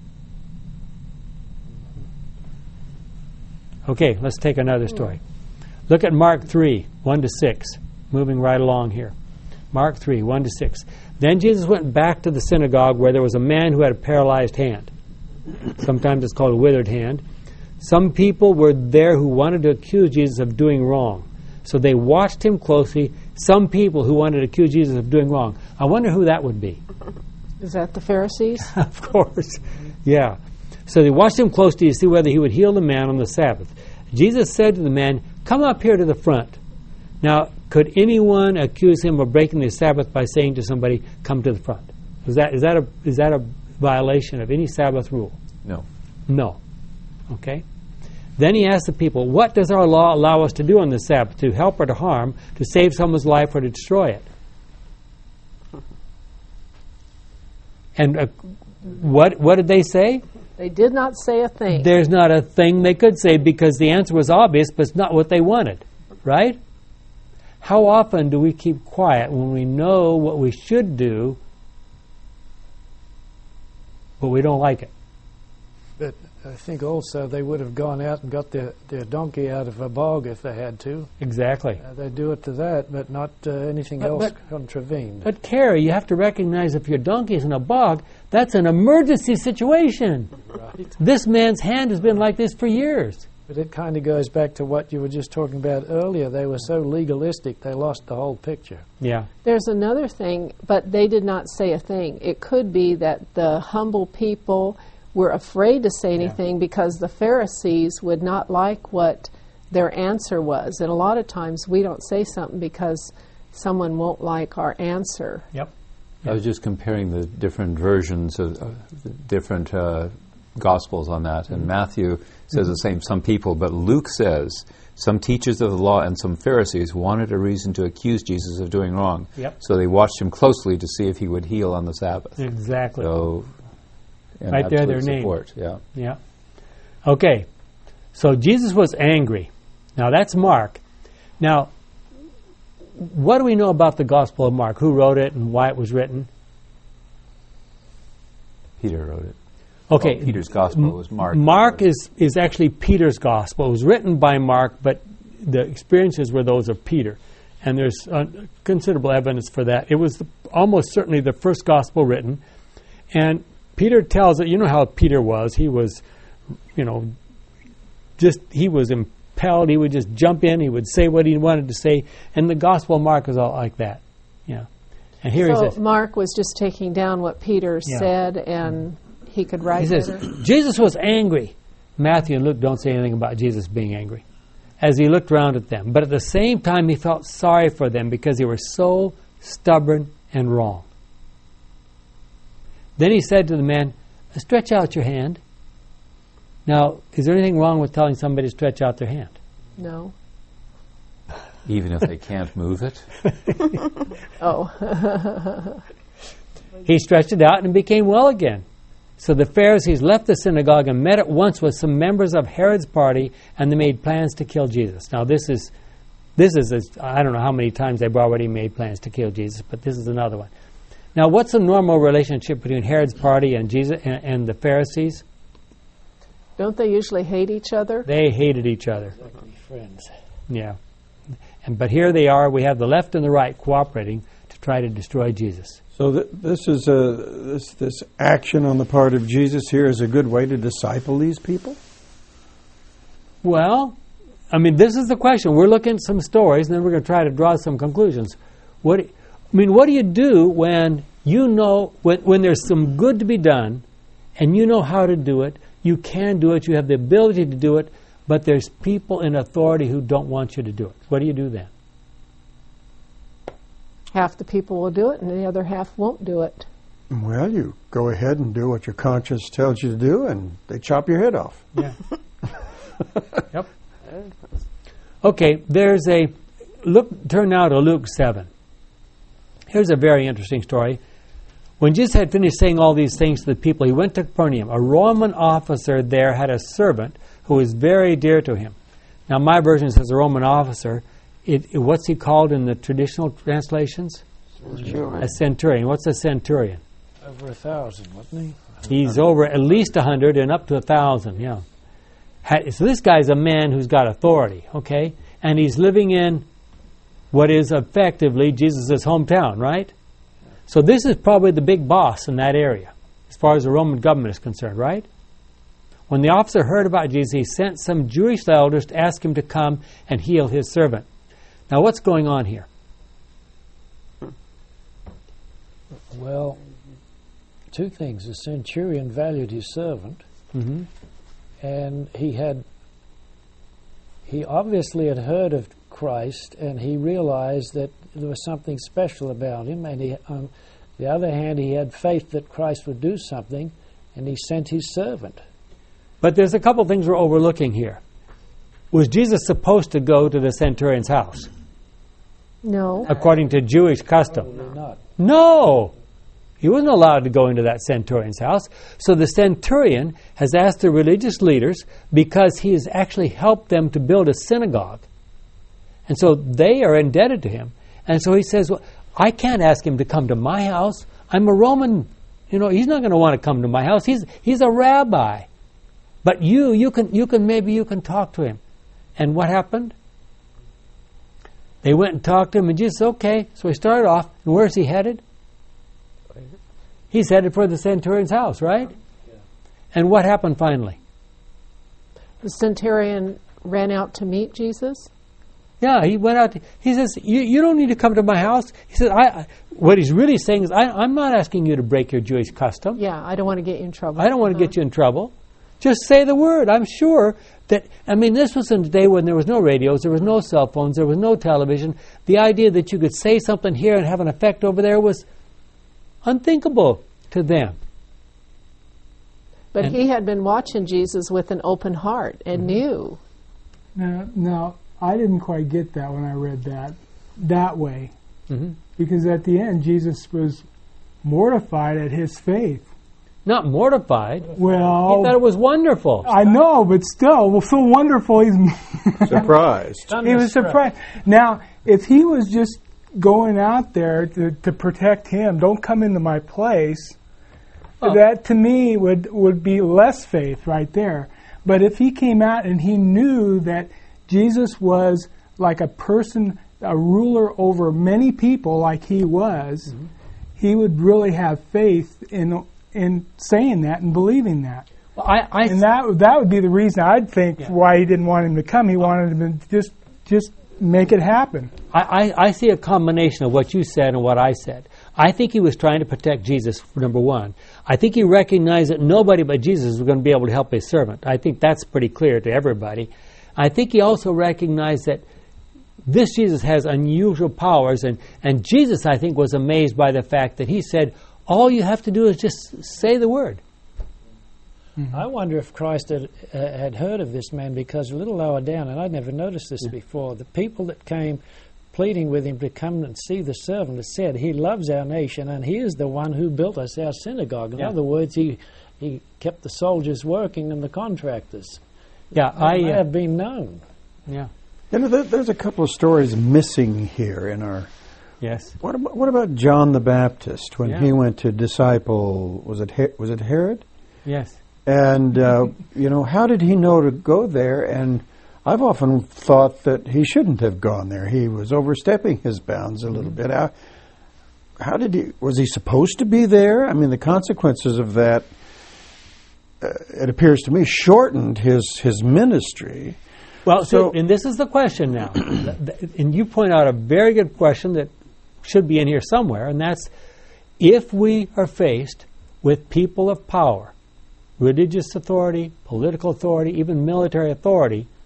A: Okay, let's take another story. Look at Mark three, one to six, moving right along here. Mark three, one to six. Then Jesus went back to the synagogue where there was a man who had a paralyzed hand. Sometimes it's called a withered hand. Some people were there who wanted to accuse Jesus of doing wrong. So they watched him closely. Some people who wanted to accuse Jesus of doing wrong. I wonder who that would be.
I: Is that the Pharisees?
A: Of course. Yeah. So they watched him closely to see whether he would heal the man on the Sabbath. Jesus said to the man, "Come up here to the front." Now, could anyone accuse him of breaking the Sabbath by saying to somebody, "Come to the front"? Is that is that a is that a violation of any Sabbath rule?
E: No.
A: No. Okay. Then he asked the people, "What does our law allow us to do on the Sabbath? To help or to harm? To save someone's life or to destroy it?" And uh, what what did they say?
I: They did not say a thing.
A: There's not a thing they could say because the answer was obvious, but it's not what they wanted, right? How often do we keep quiet when we know what we should do, but we don't like it?
D: But I think also they would have gone out and got their, their donkey out of a bog if they had to.
A: Exactly.
D: Uh, they do it to that, but not uh, anything
A: But-
D: else
A: but-
D: contravened.
A: But Carrie, you have to recognize if your donkey is in a bog, that's an emergency situation.
D: Right.
A: This man's hand has been like this for years.
D: But it kind of goes back to what you were just talking about earlier. They were so legalistic, they lost the whole picture.
A: Yeah.
I: There's another thing, but they did not say a thing. It could be that the humble people were afraid to say anything because the Pharisees would not like what their answer was. And a lot of times we don't say something because someone won't like our answer.
A: Yep.
E: I was just comparing the different versions of uh, the different uh, Gospels on that. And Matthew says the same, some people, but Luke says some teachers of the law and some Pharisees wanted a reason to accuse Jesus of doing wrong.
A: Yep.
E: So they watched him closely to see if he would heal on the Sabbath.
A: Exactly.
E: So, and
A: Right there,
E: absolute
A: their name.
E: support, yeah.
A: Yeah. Okay. So Jesus was angry. Now that's Mark. Now, what do we know about the Gospel of Mark? Who wrote it and why it was written?
E: Peter wrote it.
A: Okay.
E: Well, Peter's Gospel was Mark.
A: Mark is, is actually Peter's Gospel. It was written by Mark, but the experiences were those of Peter. And there's uh, considerable evidence for that. It was the, almost certainly the first Gospel written. And Peter tells it, you know how Peter was. He was, you know, just, he was impelled. He would just jump in. He would say what he wanted to say. And the Gospel of Mark is all like that. Yeah. And here
I: so
A: he says,
I: Mark was just taking down what Peter
A: Yeah.
I: said, and he could write
A: he says,
I: better.
A: Jesus was angry. Matthew and Luke don't say anything about Jesus being angry as he looked around at them. But at the same time, he felt sorry for them because they were so stubborn and wrong. Then he said to the man, "Stretch out your hand." Now, is there anything wrong with telling somebody to stretch out their hand?
I: No.
E: Even if they can't move it.
I: Oh.
A: He stretched it out and it became well again. So the Pharisees left the synagogue and met at once with some members of Herod's party, and they made plans to kill Jesus. Now this is, this is, I don't know how many times they've already made plans to kill Jesus, but this is another one. Now what's the normal relationship between Herod's party and Jesus and, and the Pharisees?
I: Don't they usually hate each other?
A: They hated each other.
D: Exactly, friends.
A: Yeah. And but here they are. We have the left and the right cooperating to try to destroy Jesus.
B: So th- this is a this this action on the part of Jesus here is a good way to disciple these people.
A: Well, I mean, this is the question. We're looking at some stories, and then we're going to try to draw some conclusions. What I mean, what do you do when you know when when there's some good to be done, and you know how to do it? You can do it. You have the ability to do it, but there's people in authority who don't want you to do it. What do you do then?
I: Half the people will do it, and the other half won't do it.
B: Well, you go ahead and do what your conscience tells you to do, and they chop your head off.
A: Yeah. Yep. Okay, there's a look. Turn now to Luke seven. Here's a very interesting story. When Jesus had finished saying all these things to the people, he went to Capernaum. A Roman officer there had a servant who was very dear to him. Now, my version says a Roman officer. It, it, what's he called in the traditional translations?
C: Centurion.
A: A centurion. What's a centurion?
D: Over a thousand, wasn't he?
A: He's over at least a hundred and up to a thousand. Yeah. Had, so this guy's a man who's got authority. Okay, and he's living in what is effectively Jesus' hometown, right? So this is probably the big boss in that area, as far as the Roman government is concerned, right? When the officer heard about Jesus, he sent some Jewish elders to ask him to come and heal his servant. Now, what's going on here?
D: Well, two things. The centurion valued his servant,
A: Mm-hmm.
D: and he had he obviously had heard of Christ, and he realized that there was something special about him, and he, on the other hand, he had faith that Christ would do something, and he sent his servant.
A: But there's a couple things we're overlooking here. Was Jesus supposed to go to the centurion's house,
I: No.
A: according to Jewish custom?
D: Probably not.
A: No! He wasn't allowed to go into that centurion's house. So the centurion has asked the religious leaders, because he has actually helped them to build a synagogue. And so they are indebted to him. And so he says, well, I can't ask him to come to my house. I'm a Roman. You know, he's not going to want to come to my house. He's he's a rabbi. But you, you can, you can maybe you can talk to him. And what happened? They went and talked to him, and Jesus said, okay. So he started off, and where's he headed? He's headed for the centurion's house, right?
D: Yeah.
A: And what happened finally?
I: The centurion ran out to meet Jesus.
A: Yeah, he went out. To, he says, you, you don't need to come to my house. He says, I, I, what he's really saying is, I, I'm not asking you to break your Jewish custom.
I: Yeah, I don't want to get you in trouble.
A: I don't want to
I: Uh-huh.
A: get you in trouble. Just say the word. I'm sure that, I mean, this was in a day when there was no radios, there was no cell phones, there was no television. The idea that you could say something here and have an effect over there was unthinkable to them.
I: But
A: And-
I: he had been watching Jesus with an open heart and knew.
H: Now, now, I didn't quite get that when I read that that way.
A: Mm-hmm.
H: Because at the end, Jesus was mortified at his faith.
A: Not mortified.
H: Well,
A: He thought it was wonderful.
H: I know, but still, well, so wonderful. He's
B: Surprised.
H: he was surprised. Now, if he was just going out there to, to protect him, don't come into my place,
A: Oh.
H: that to me would, would be less faith right there. But if he came out and he knew that Jesus was like a person, a ruler over many people like he was, mm-hmm. he would really have faith in in saying that and believing that.
A: Well, I, I
H: and that that would be the reason I'd think
A: Yeah.
H: why he didn't want him to come. He wanted him to just just make it happen.
A: I, I, I see a combination of what you said and what I said. I think he was trying to protect Jesus, number one. I think he recognized that nobody but Jesus was going to be able to help his servant. I think that's pretty clear to everybody. I think he also recognized that this Jesus has unusual powers, and, and Jesus, I think, was amazed by the fact that he said, all you have to do is just say the word.
D: Mm-hmm. I wonder if Christ had, uh, had heard of this man, because a little lower down, and I'd never noticed this yeah. before, the people that came pleading with him to come and see the servant had said, he loves our nation, and he is the one who built us our synagogue. In yeah. other words, he he kept the soldiers working and the contractors.
A: Yeah,
D: that
A: I
D: may
A: uh,
D: have been known.
A: Yeah.
B: You know, there, there's a couple of stories missing here in our...
A: Yes.
B: What about, what about John the Baptist when
A: Yeah.
B: he went to disciple, was it Her- was it Herod?
A: Yes.
B: And, uh, you know, how did he know to go there? And I've often thought that he shouldn't have gone there. He was overstepping his bounds a little
A: Mm-hmm.
B: bit. How, how did he, was he supposed to be there? I mean, the consequences of that, uh, it appears to me, shortened his, his ministry.
A: Well, so,
B: So-
A: and this is the question now. And you point out a very good question that should be in here somewhere, and that's, if we are faced with people of power, religious authority, political authority, even military authority,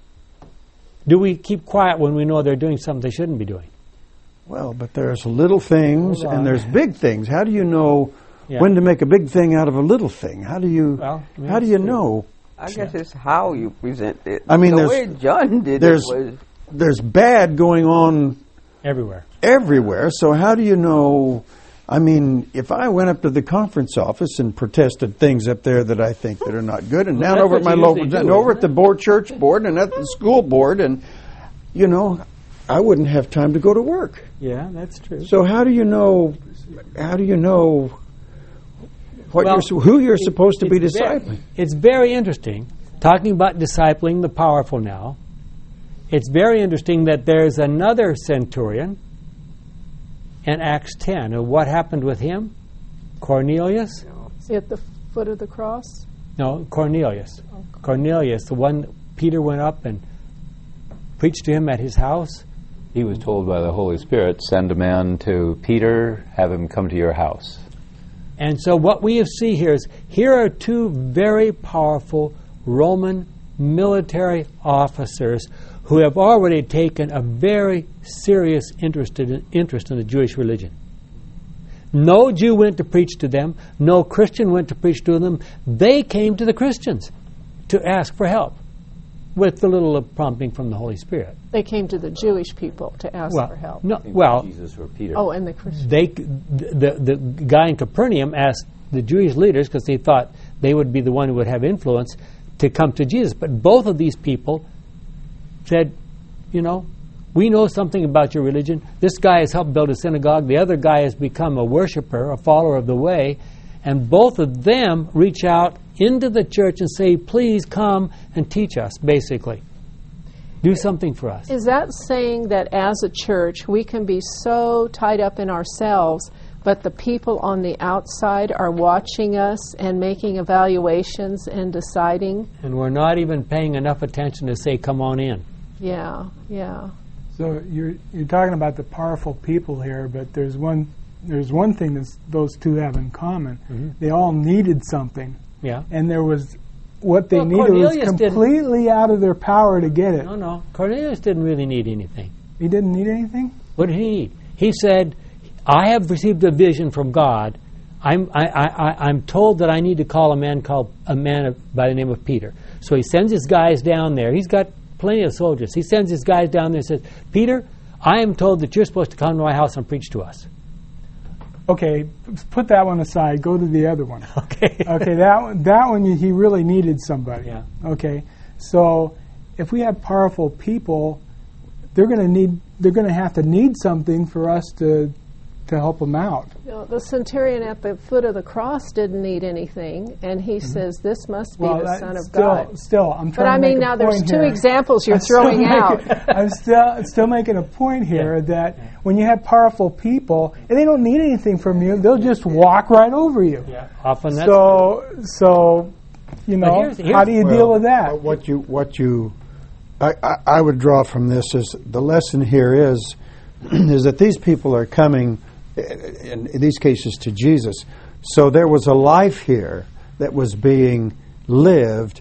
A: do we keep quiet when we know they're doing something they shouldn't be doing?
B: Well, but there's little things
A: Hold on.
B: and there's big things. How do you know
A: Yeah.
B: when to make a big thing out of a little thing? How do you
A: Well, yeah,
B: how do you
A: that's true.
B: know?
C: I guess it's how you present it.
B: I mean,
C: the
B: there's-
C: way John did it
B: there's-
C: was
B: There's bad going on
A: Everywhere.
B: everywhere. So how do you know? I mean, if I went up to the conference office and protested things up there that I think that are not good, and
A: Well,
B: down
A: that's
B: over at
A: what
B: my
A: you
B: local,
A: usually
B: and
A: do,
B: over
A: isn't
B: at the board, church board, and at the school board, and you know, I wouldn't have time to go to work.
A: Yeah, that's true.
B: So how do you know? How do you know what
A: Well,
B: you're, who you're supposed to be
A: It's very-
B: discipling?
A: It's very interesting, talking about discipling the powerful now. It's very interesting that there's another centurion in Acts ten. And what happened with him? Cornelius?
I: At the foot of the cross?
A: No, Cornelius. Cornelius, the one Peter went up and preached to him at his house.
E: He was told by the Holy Spirit, send a man to Peter, have him come to your house.
A: And so what we see here is, here are two very powerful Roman military officers who have already taken a very serious interest in, interest in the Jewish religion. No Jew went to preach to them. No Christian went to preach to them. They came to the Christians to ask for help with a little prompting from the Holy Spirit.
I: They came to the Jewish people to ask
A: Well,
I: for help.
A: no, well,
E: Jesus or Peter.
I: Oh, and the Christians.
A: they the, the the guy in Capernaum asked the Jewish leaders, because they thought they would be the one who would have influence, to come to Jesus. But both of these people said, you know, we know something about your religion. This guy has helped build a synagogue. The other guy has become a worshiper, a follower of the way. And both of them reach out into the church and say, please come and teach us, basically. Do something for us.
I: Is that saying that as a church we can be so tied up in ourselves, but the people on the outside are watching us and making evaluations and deciding?
A: And we're not even paying enough attention to say, come on in.
I: Yeah, yeah.
H: So you're you're talking about the powerful people here, but there's one there's one thing that those two have in common.
A: Mm-hmm.
H: They all needed something,
A: Yeah.
H: and there was what they
A: Well,
H: needed was
A: Cornelius didn't-
H: completely out of their power to get it.
A: No, no. Cornelius didn't really need anything.
H: He didn't need anything.
A: What did he need? He said, I have received a vision from God. I'm, I, I, I- I'm told that I need to call a man called a man of, by the name of Peter. So he sends his guys down there. He's got plenty of soldiers. He sends his guys down there and says, Peter, I am told that you're supposed to come to my house and preach to us.
H: Okay, p- put that one aside. Go to the other one.
A: Okay.
H: Okay, that one, that one he really needed somebody.
A: Yeah.
H: Okay, so if we have powerful people, they're going to need they're going to have to need something for us to to help them out.
I: You know, the centurion at the foot of the cross didn't need anything, and he says, this must be
H: Well,
I: the
H: that-
I: Son of
H: still,
I: God.
H: still, I'm
I: But
H: trying
I: I
H: to
I: mean,
H: make a
I: now there's
H: point
I: two
H: here.
I: examples you're
H: I'm still
I: throwing out.
H: making- I'm still still making a point here that when you have powerful people, and they don't need anything from you, they'll just walk right over you.
A: Yeah. Often that's
H: So, so you know,
A: here's- here's-
H: how do you deal with that?
B: But what you what you I, I, I would draw from this is the lesson here is is that these people are coming in, in these cases to Jesus. So there was a life here that was being lived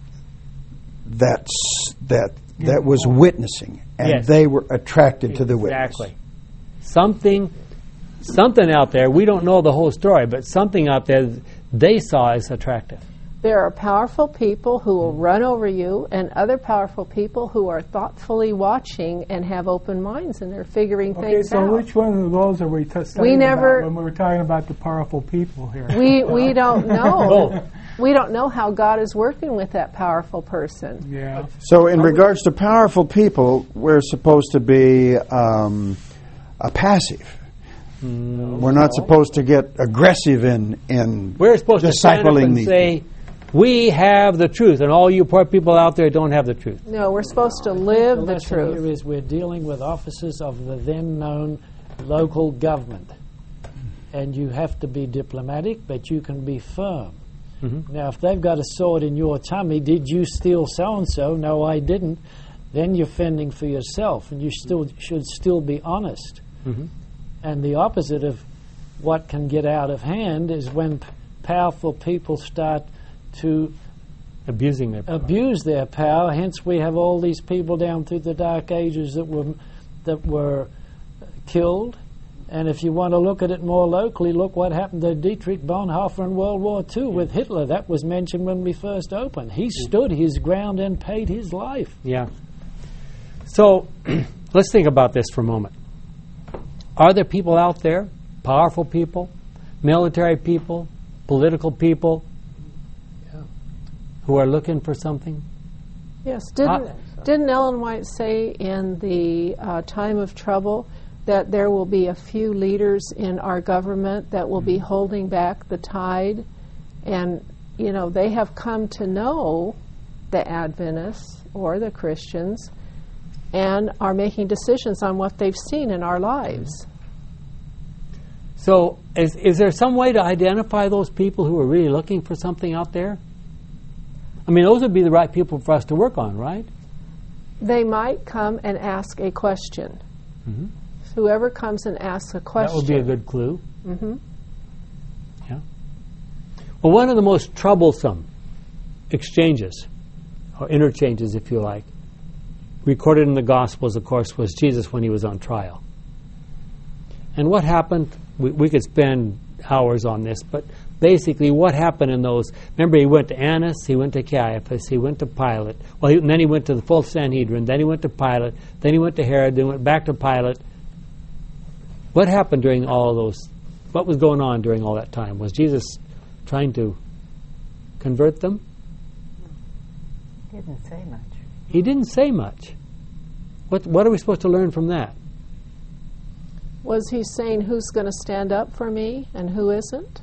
B: that's that that was witnessing, and
A: Yes.
B: they were attracted to the witness.
A: Exactly. Something, something out there, we don't know the whole story, but something out there they saw as attractive.
I: There are powerful people who will run over you, and other powerful people who are thoughtfully watching and have open minds, and they're figuring
H: Okay,
I: things
H: so
I: out.
H: which one of those are we t- studying
I: never-
H: about when we were talking about the powerful people here?
I: We we don't know.
A: Both.
I: We don't know how God is working with that powerful person.
H: Yeah.
B: So in regards to powerful people, we're supposed to be um, a passive. We're not supposed to get aggressive in in
A: We're supposed to stand up
B: discipling
A: and
B: these
A: say, we have the truth, and all you poor people out there don't have the truth.
I: No, we're supposed to
D: The
I: live the
D: lesson here
I: truth.
D: is we're dealing with officers of the then known local government. And you have to be diplomatic, but you can be firm.
A: Mm-hmm.
D: Now, if they've got a sword in your tummy, did you steal so-and-so? No, I didn't. Then you're fending for yourself, and you still should still be honest.
A: Mhm.
D: And the opposite of what can get out of hand is when p- powerful people start to
A: abusing their power.
D: abuse their power. Hence, we have all these people down through the Dark Ages that were that were killed. And if you want to look at it more locally, look what happened to Dietrich Bonhoeffer in World War Two with Hitler. That was mentioned when we first opened. He stood his ground and paid his life.
A: Yeah. So let's think about this for a moment. Are there people out there, powerful people, military people, political people,
D: Yeah.
A: who are looking for something?
I: Yes. Didn't,
A: Uh,
I: didn't Ellen White say in the uh, time of trouble that there will be a few leaders in our government that will be holding back the tide? And, you know, they have come to know the Adventists or the Christians and are making decisions on what they've seen in our lives.
A: So is, is there some way to identify those people who are really looking for something out there? I mean, those would be the right people for us to work on, right?
I: They might come and ask a question.
A: Mm-hmm.
I: Whoever comes and asks a question.
A: That would be a good clue.
I: Mm-hmm.
A: Yeah. Well, one of the most troublesome exchanges, or interchanges, if you like, recorded in the Gospels, of course, was Jesus when he was on trial. And what happened, we, we could spend hours on this, but basically what happened in those, remember he went to Annas, he went to Caiaphas, he went to Pilate, well, he, and then he went to the full Sanhedrin, then he went to Pilate, then he went to Herod, then went back to Pilate. What happened during all of those, what was going on during all that time? Was Jesus trying to convert them?
F: He didn't say much.
A: He didn't say much. What, what are we supposed to learn from that?
I: Was he saying who's going to stand up for me and who isn't?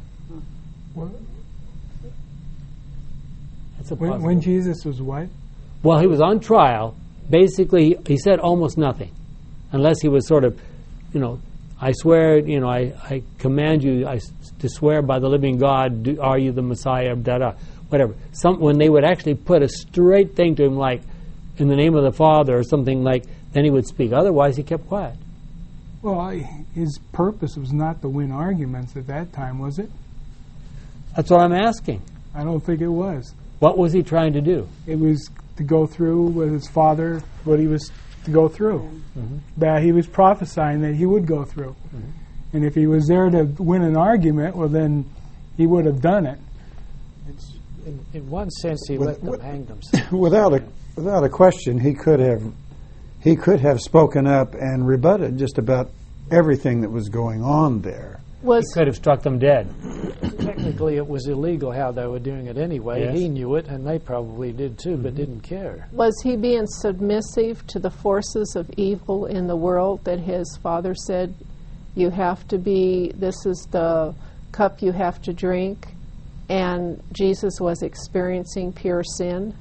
A: That's a
H: When, when Jesus was what?
A: Well, he was on trial. Basically, he said almost nothing, unless he was sort of, you know, I swear, you know, I, I command you I, to swear by the living God, do, are you the Messiah, da da, whatever. Some, when they would actually put a straight thing to him, like, in the name of the Father or something like, then he would speak. Otherwise, he kept quiet.
H: Well, I, his purpose was not to win arguments at that time, was it?
A: That's what I'm asking.
H: I don't think it was.
A: What was he trying to do?
H: It was to go through with his father what he was to go through. Mm-hmm. That he was prophesying that he would go through. Mm-hmm. And if he was there to win an argument, well, then he would have done it.
D: It's, in, in one sense, he
B: With,
D: let them
B: with,
D: hang themselves.
B: Without a without a question, he could have he could have spoken up and rebutted just about everything that was going on there.
I: Was
A: He could have struck them dead.
D: Technically, it was illegal how they were doing it anyway.
A: Yes.
D: He knew it, and they probably did too, mm-hmm. but didn't care.
I: was he being submissive to the forces of evil in the world that his father said, you have to be, this is the cup you have to drink, and Jesus was experiencing pure sin?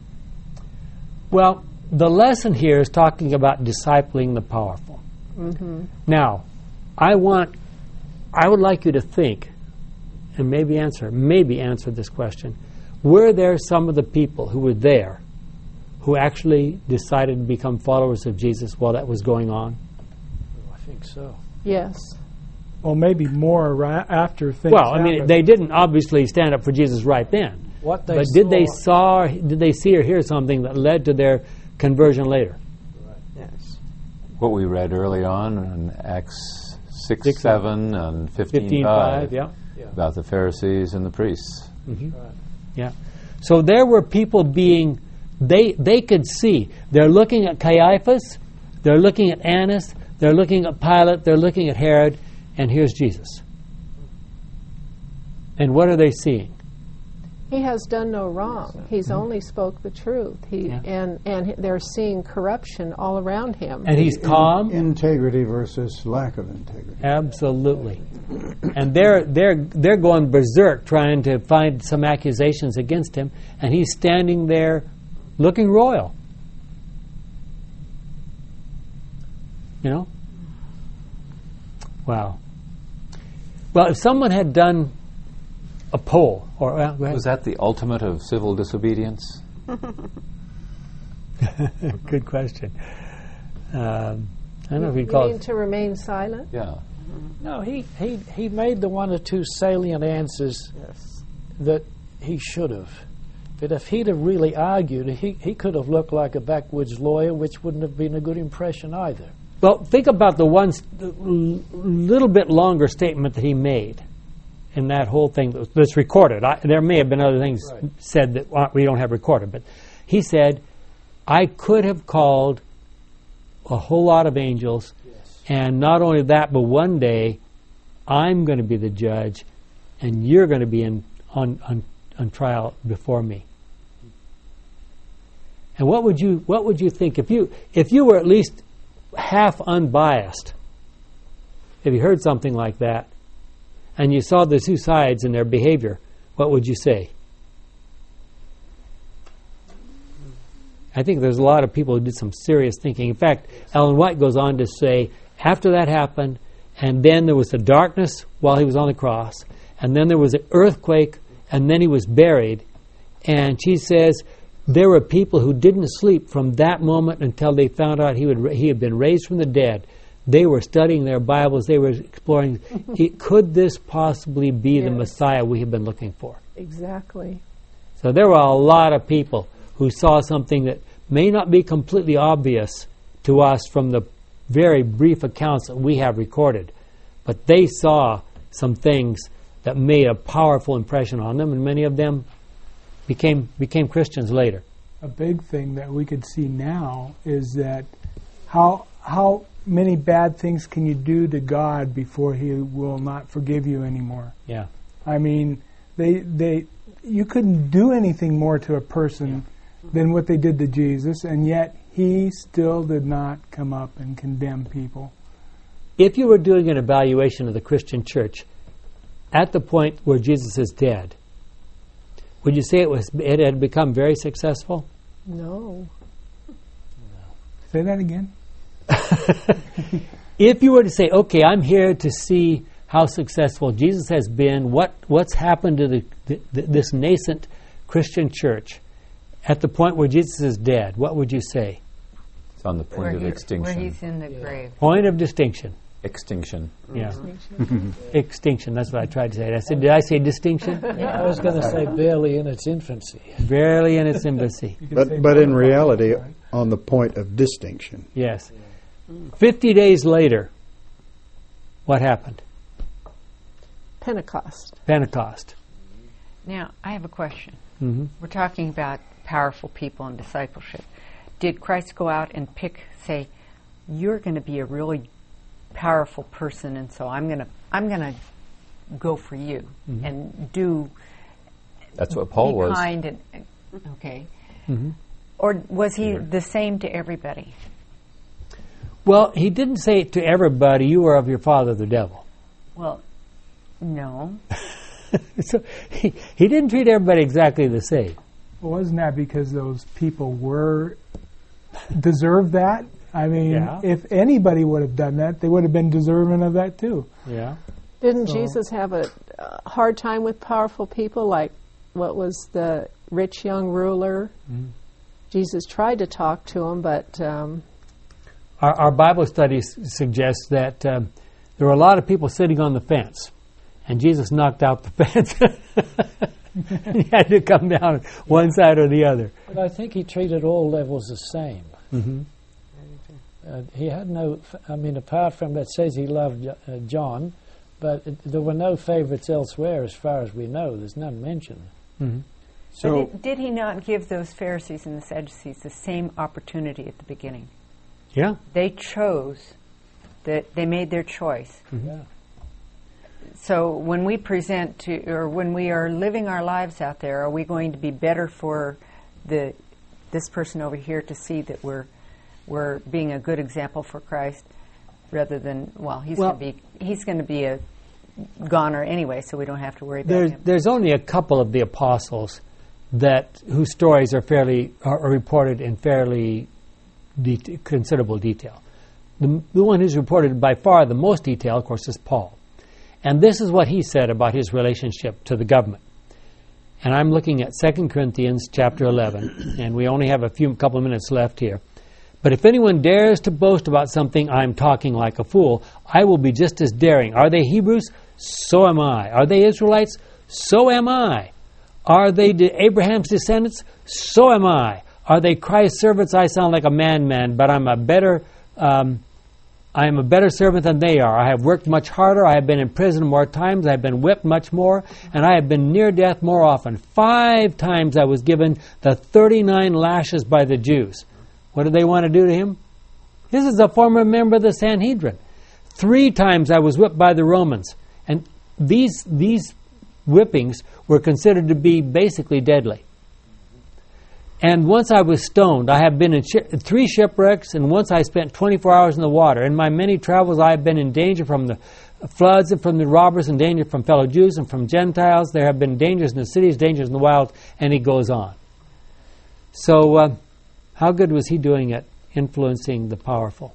A: Well, the lesson here is talking about discipling the powerful.
I: Mm-hmm.
A: Now, I want, I would like you to think, and maybe answer, maybe answer this question. Were there some of the people who were there who actually decided to become followers of Jesus while that was going on?
D: I think so.
I: Yes.
H: Well, maybe more right after things
A: Well, I mean,
H: happened.
A: they didn't obviously stand up for Jesus right then.
D: What they
A: But
D: saw,
A: did they saw, did they see or hear something that led to their conversion later?
C: Yes.
E: What we read early on in Acts six,
A: Six,
E: seven, and fifteen,
A: fifteen
E: five,
A: five, yeah.
E: about the Pharisees and the priests.
A: Mm-hmm.
D: Right.
A: Yeah. So there were people being, they they could see. They're looking at Caiaphas, they're looking at Annas, they're looking at Pilate, they're looking at Herod, and here's Jesus. And what are they seeing?
I: He has done no wrong. He's mm-hmm. only spoke the truth. He
A: Yeah.
I: and and they're seeing corruption all around him.
A: And he's calm.
B: Integrity versus lack of integrity.
A: Absolutely. And they're they're they're going berserk trying to find some accusations against him, and he's standing there looking royal. You know? Wow. Well, if someone had done a poll, or uh, go ahead.
E: Was that the ultimate of civil disobedience?
A: Good question. Um, I don't know if
I: you
A: you'd call
I: mean
A: it.
I: to remain silent?
E: Yeah.
D: No, he, he, he made the one or two salient answers
C: Yes.
D: that he should have. But if he'd have really argued, he, he could have looked like a backwoods lawyer, which wouldn't have been a good impression either.
A: Well, think about the one st- little bit longer statement that he made in that whole thing that's recorded. I, there may have been other things
D: Right.
A: said that we don't have recorded, but he said, I could have called a whole lot of angels,
D: Yes.
A: and not only that, but one day I'm going to be the judge, and you're going to be in, on, on, on trial before me. And what would you what would you think if you if you were at least half unbiased, if you heard something like that, and you saw the two sides in their behavior, what would you say? I think there's a lot of people who did some serious thinking. In fact, Ellen White goes on to say, after that happened, and then there was a darkness while he was on the cross, and then there was an earthquake, and then he was buried. And she says there were people who didn't sleep from that moment until they found out he would he had been raised from the dead. They were studying their Bibles. They were exploring, could this possibly be the
I: Yes.
A: Messiah we have been looking for?
I: Exactly.
A: So there were a lot of people who saw something that may not be completely obvious to us from the very brief accounts that we have recorded, but they saw some things that made a powerful impression on them, and many of them became became Christians later.
H: A big thing that we could see now is that how how many bad things can you do to God before He will not forgive you anymore?
A: Yeah.
H: I mean, they they you couldn't do anything more to a person than what they did to Jesus, and yet He still did not come up and condemn people.
A: If you were doing an evaluation of the Christian church at the point where Jesus is dead, would you say it was it had become very successful?
I: No.
H: Say that again.
A: If you were to say, okay, I'm here to see how successful Jesus has been, what what's happened to the, the, the, this nascent Christian church at the point where Jesus is dead, what would you say?
E: It's on the point
F: Where,
E: of
F: he,
E: extinction.
F: where he's in the grave.
A: Point of distinction.
E: Extinction.
A: Yeah. Extinction, that's what I tried to say. I said, did I say distinction?
D: I was going to say barely in its infancy.
A: Barely in its infancy.
H: You could say
B: But, but in
H: both,
B: reality,
H: right?
B: on the point of distinction.
A: Yes. Fifty days later, what happened?
I: Pentecost.
A: Pentecost.
F: Now, I have a question.
A: Mm-hmm.
F: We're talking about powerful people and discipleship. Did Christ go out and pick, say, you're going to be a really powerful person, and so I'm going to I'm going to go for you
A: Mm-hmm.
F: and do
E: That's what Paul
F: be
E: was.
F: kind and okay,
A: Mm-hmm.
F: or was he the same to everybody?
A: Well, he didn't say to everybody, you are of your father, the devil.
F: Well, no.
A: So he, he didn't treat everybody exactly the same.
H: Well, wasn't that because those people were deserved that? I mean,
A: Yeah.
H: if anybody would have done that, they would have been deserving of that too.
A: Yeah.
I: Didn't
H: So-
I: Jesus have a uh, hard time with powerful people, like what was the rich young ruler?
A: Mhm.
I: Jesus tried to talk to him, but um,
A: Our, our Bible study s- suggests that um, there were a lot of people sitting on the fence, and Jesus knocked out the fence. He had to come down one side or the other.
D: But I think he treated all levels the same.
A: Mm-hmm.
D: Uh, he had no, f- I mean, apart from that says he loved uh, John, but it, there were no favorites elsewhere as far as we know. There's none mentioned.
A: Mm-hmm.
B: So,
F: But did, did he not give those Pharisees and the Sadducees the same opportunity at the beginning?
A: Yeah.
F: They chose, that they made their choice.
D: Yeah.
F: So when we present to, or when we are living our lives out there, are we going to be better for the this person over here to see that we're we're being a good example for Christ, rather than well, he's
A: Well-
F: going to be he's going to be a goner anyway, so we don't have to worry about
A: There's,
F: him.
A: there's only a couple of the apostles that whose stories are fairly are, are reported in fairly det- considerable detail. The, the one who's reported by far the most detail, of course, is Paul. And this is what he said about his relationship to the government. And I'm looking at Second Corinthians chapter eleven, and we only have a few couple of minutes left here. But if anyone dares to boast about something, I'm talking like a fool. I will be just as daring. Are they Hebrews? So am I. Are they Israelites? So am I. Are they de- Abraham's descendants? So am I. Are they Christ's servants? I sound like a man-man, but I'm a better... Um, I am a better servant than they are. I have worked much harder. I have been in prison more times. I have been whipped much more. And I have been near death more often. Five times I was given the thirty-nine lashes by the Jews. What did they want to do to him? This is a former member of the Sanhedrin. Three times I was whipped by the Romans. And these, these whippings were considered to be basically deadly. And once I was stoned. I have been in shi- three shipwrecks, and once I spent twenty-four hours in the water. In my many travels, I have been in danger from the floods and from the robbers, in danger from fellow Jews and from Gentiles. There have been dangers in the cities, dangers in the wild, and he goes on. So, uh, how good was he doing at influencing the powerful?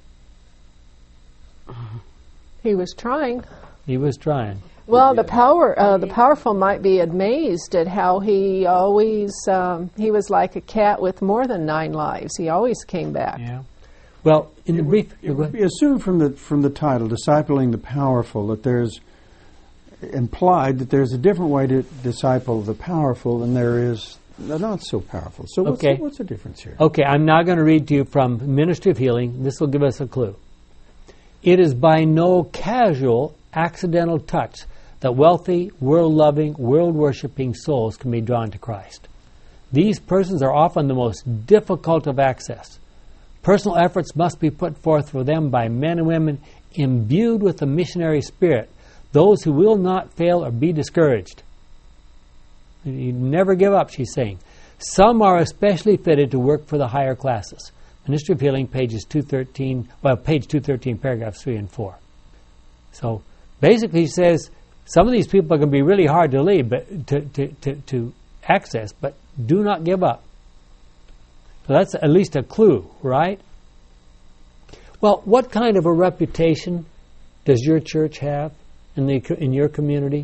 I: He was trying.
A: He was trying.
I: Well, the power, uh, the powerful might be amazed at how he always, um, he was like a cat with more than nine lives. He always came back.
A: Yeah. Well, in the brief,
B: It would be assumed from the from the title, Discipling the Powerful, that there's implied that there's a different way to disciple the powerful than there is the not so powerful. So what's,
A: Okay.
B: the, what's the difference here?
A: Okay, I'm now going to read to you from Ministry of Healing. This will give us a clue. It is by no casual, accidental touch that wealthy, world-loving, world-worshipping souls can be drawn to Christ. These persons are often the most difficult of access. Personal efforts must be put forth for them by men and women imbued with the missionary spirit, those who will not fail or be discouraged. You never give up, she's saying. Some are especially fitted to work for the higher classes. Ministry of Healing, pages two thirteen, well, page two thirteen, paragraphs three and four. So basically he says, some of these people are going to be really hard to lead, but to, to, to, to access, but do not give up. So that's at least a clue, right? Well, what kind of a reputation does your church have in the in your community?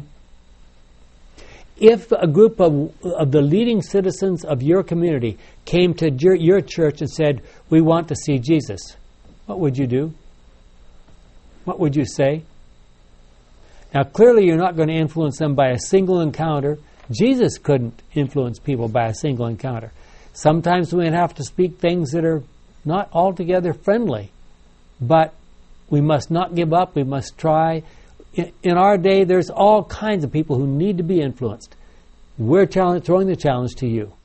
A: If a group of, of the leading citizens of your community came to your, your church and said, we want to see Jesus, what would you do? What would you say? Now, clearly you're not going to influence them by a single encounter. Jesus couldn't influence people by a single encounter. Sometimes we have to speak things that are not altogether friendly. But we must not give up. We must try. In, in our day, there's all kinds of people who need to be influenced. We're challenge, throwing the challenge to you.